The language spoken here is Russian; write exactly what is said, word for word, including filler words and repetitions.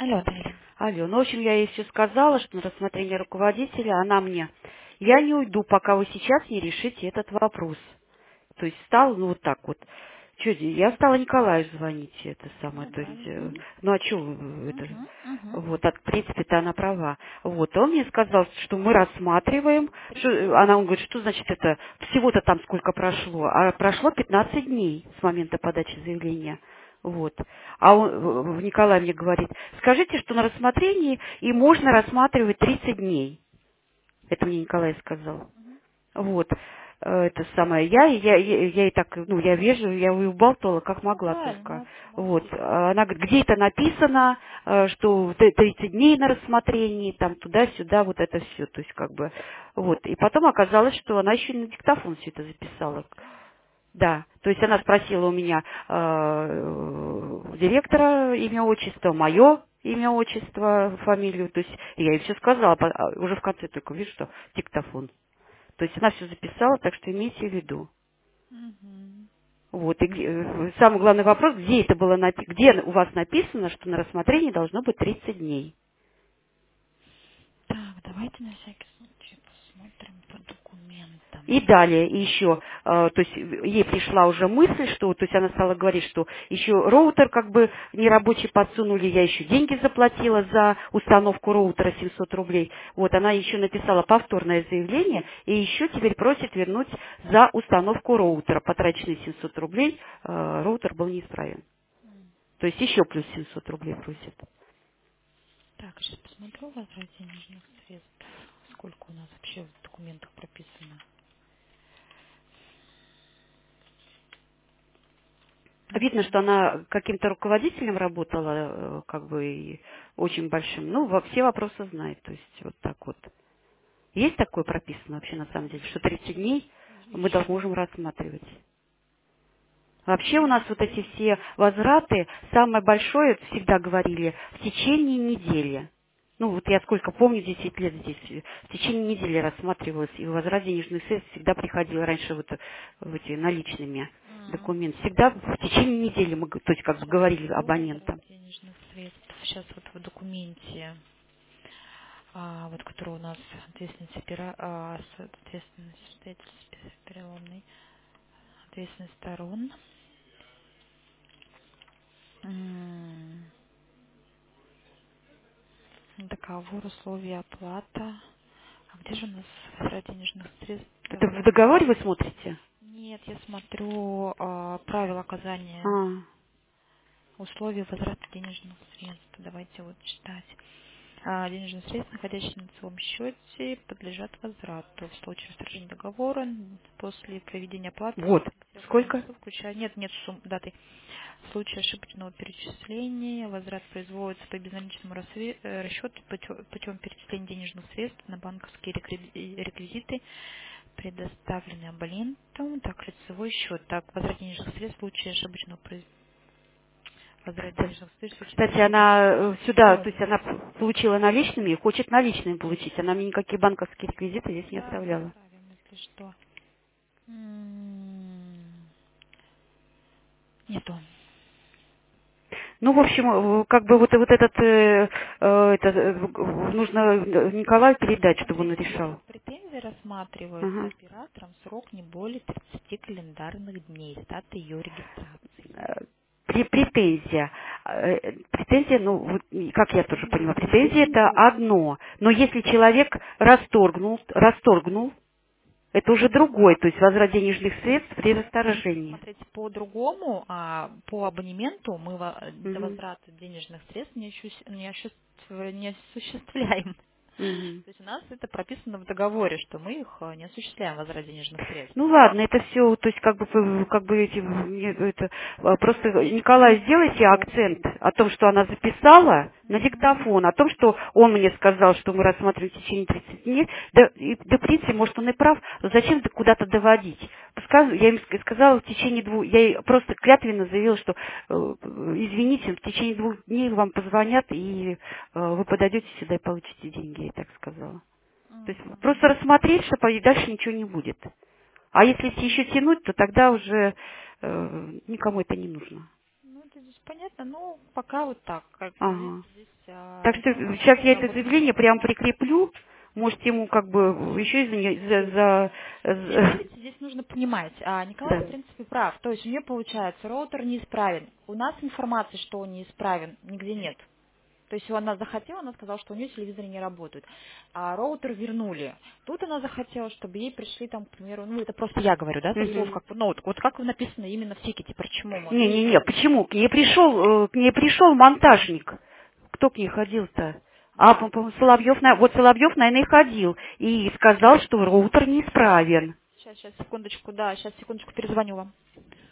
Алло, Дарья. Алло, ну, в общем, я ей все сказала, что на рассмотрение руководителя, она мне, я не уйду, пока вы сейчас не решите этот вопрос. То есть стал, ну, вот так вот. Чё, я стала Николаю звонить, это самое, Ну, то есть, правильно. э, ну, а что, это, Угу, угу. вот, так, в принципе-то она права. Вот, он мне сказал, что мы рассматриваем, что, э, она, он говорит, что значит это, всего-то там сколько прошло, а прошло пятнадцать дней с момента подачи заявления. Вот. А он, в- в- Николай мне говорит, скажите, что на рассмотрении и можно рассматривать тридцать дней. Это мне Николай сказал. Вот. Э, Это самое. Я, я, я, я и так, ну, я вежливо, я ее убалтывала, как Ну, могла правильно, только. молодцы, Вот. молодец. А Она говорит, где это написано, э, что т- тридцать дней на рассмотрении, там, туда-сюда, вот это все. То есть, как бы, вот. И потом оказалось, что она еще и на диктофон все это записала. Да, то есть она спросила у меня э, директора имя, отчество, мое имя, отчество, фамилию. То есть я ей все сказала, по- а уже в конце только вижу, что диктофон. То есть она все записала, так что имейте в виду. Угу. Вот. И где- э, самый главный вопрос, где это было напи- где у вас написано, что на рассмотрение должно быть тридцать дней. Так, давайте на всякий случай посмотрим по И документам. далее, и еще, э, то есть ей пришла уже мысль, что, то есть она стала говорить, что еще роутер как бы нерабочий подсунули, я еще деньги заплатила за установку роутера семьсот рублей. Вот, она еще написала повторное заявление, и еще теперь просит вернуть за установку роутера. Потраченные семьсот рублей, э, роутер был неисправен. То есть еще плюс семьсот рублей просит. Так, сейчас посмотрю возврат денежных средств. Сколько у нас вообще в документах прописано. Видно, Угу. что она каким-то руководителем работала, э, как бы и очень большим. Ну, во все вопросы знает. То есть вот так вот. Есть такое прописано вообще на самом деле, что тридцать Сейчас дней мы ищу. дол- можем рассматривать. Вообще у нас вот эти все возвраты, самое большое, всегда говорили, в течение недели. Ну, вот я сколько помню, десять лет здесь, э, в течение недели рассматривалось, и возврат денежных средств всегда приходил раньше вот в эти наличными документы. Всегда в течение недели мы, г- то есть как бы Сейчас говорили смотрю возврат абонентам. денежных средств. Сейчас вот в документе, а, вот который у нас ответственность, опера... а, с- ответственность свидетельства переломной ответственность сторон. М, Договор, условия, оплата. А где же у нас возврат денежных средств Это в в договоре вы договоре? смотрите? Нет, я смотрю а, правила оказания А, условий возврата денежных средств. Давайте вот читать. А, денежные средства, находящиеся на лицевом счете, подлежат возврату. В случае расторжения договора после проведения оплаты вот. всех указанных Сколько? часов, включая нет, нет сумм, даты. В случае ошибочного перечисления возврат производится по безналичному расве- э, расчету путем, путем перечисления денежных средств на банковские рекви- реквизиты, предоставленные абонентам, так, лицевой счет. Так, возврат денежных средств в случае ошибочного произ- возврат денежных средств в случае Кстати, совершения она э, ошибки. сюда, Вот. то есть она п- получила наличными и хочет наличными получить. Она мне никакие банковские реквизиты здесь не Сейчас оставляла. оставим, если что. М, Нету. Ну, в общем, э, как бы вот, вот этот, э, э, это, э, нужно Николаю передать, чтобы он Смотрите, если решал. претензия рассматривается Ага. оператором срок не более тридцати календарных дней с даты ее регистрации. Э, пре- Претензия. Э, Претензия, ну, вот, и как я тоже понимаю, претензия это одно. Но если человек расторгнул, расторгнул, это уже другой, то есть возврат денежных средств при расторжении. Смотрите, по-другому, а, по абонементу мы во- Мгм. возврат денежных средств не, ощу- не осуществ- не осуществляем. Мгм. То есть у нас это прописано в договоре, что мы их а, не осуществляем возврат денежных средств. Ну ладно, это все, то есть как бы, п- как бы эти, не, это, а, просто Николай, сделайте акцент о том, что она записала на Мгм. диктофон, о том, что он мне сказал, что мы рассматриваем в течение тридцати дней, да, и, да, в принципе, может, он и прав, но зачем ты куда-то доводить? Пускай, я им ск- сказала в течение двух, я ей просто клятвенно заявила, что, э, извините, в течение двух дней вам позвонят, и э, вы подойдете сюда и получите деньги, я ей так сказала. То есть просто Мгм. рассмотреть, что и дальше ничего не будет. А если еще тянуть, то тогда уже э, никому это не нужно. Ну, это здесь Понятно, ну, пока вот так. Как видите, Ага. здесь а, Так что сейчас я это заявление прям прикреплю. Может, ему как бы еще из за, за, Здесь, за- видите, здесь нужно понимать, а Николай, да. в принципе, прав. То есть у нее получается, роутер неисправен. У нас информации, что он неисправен, нигде нет. То есть она захотела, она сказала, что у нее телевизоры не работают. А роутер вернули. Тут она захотела, чтобы ей пришли там, к примеру, ну это просто я говорю, да, со слов, Мгм. как бы, ну вот, вот как написано именно в тикете, почему мы, ну и Не-не-не, почему? К ней пришел, э, к ней пришел монтажник. Кто к ней ходил-то? А, да. по-моему, Соловьев, на- вот Соловьев, наверное, и ходил. И сказал, что роутер неисправен. Сейчас, сейчас, секундочку, да, сейчас, секундочку, перезвоню вам.